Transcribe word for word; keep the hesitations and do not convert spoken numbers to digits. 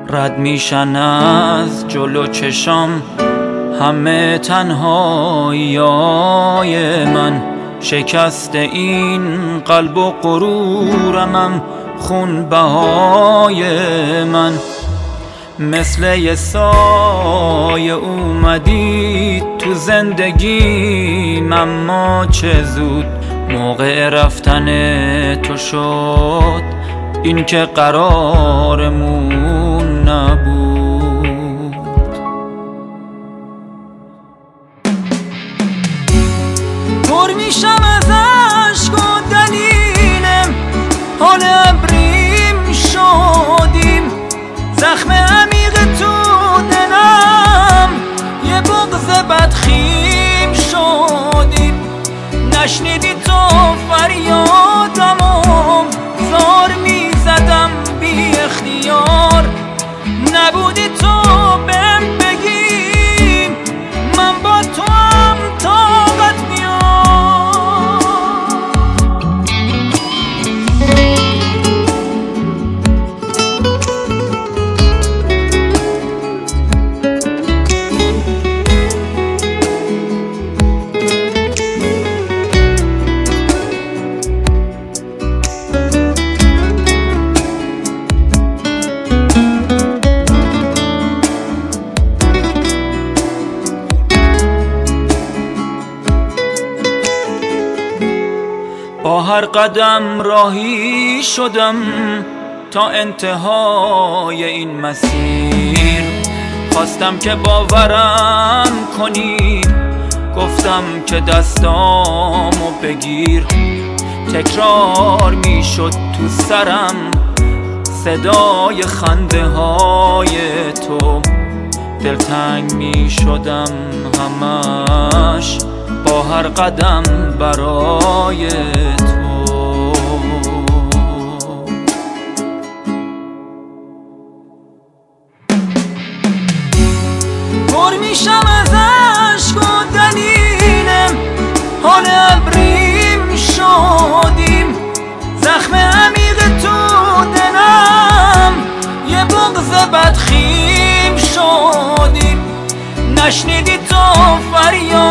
رد میشن از جلو چشام همه تنهاییای من. شکست این قلب و غرورمم خون بهای من. مثل یه سایه اومدی تو زندگیم، اما چه زود موقع رفتن تو شد این که قرارمون نبود. پر میشم از عشق و دلیلم، حال ابریم شدیم، زخم عمیق تو دلم یه بغض بدخیم شدیم. نشنیدی تو فریادمو، زار میزدم بی اختیار. نبودی تو بهم بگی من با تو هم طاقت با هر قدم راهی شدم تا انتهای این مسیر. خواستم که باورم کنی، گفتم که دستامو بگیر. تکرار میشد تو سرم صدای خنده های تو، دلتنگ میشدم همش با هر قدم برای تو. پر میشم از عشق و دلیلم، حال ابریم شدیم، زخم عمیق تو دلم یه بغض بدخیم شدیم. نشنیدی تو فریاد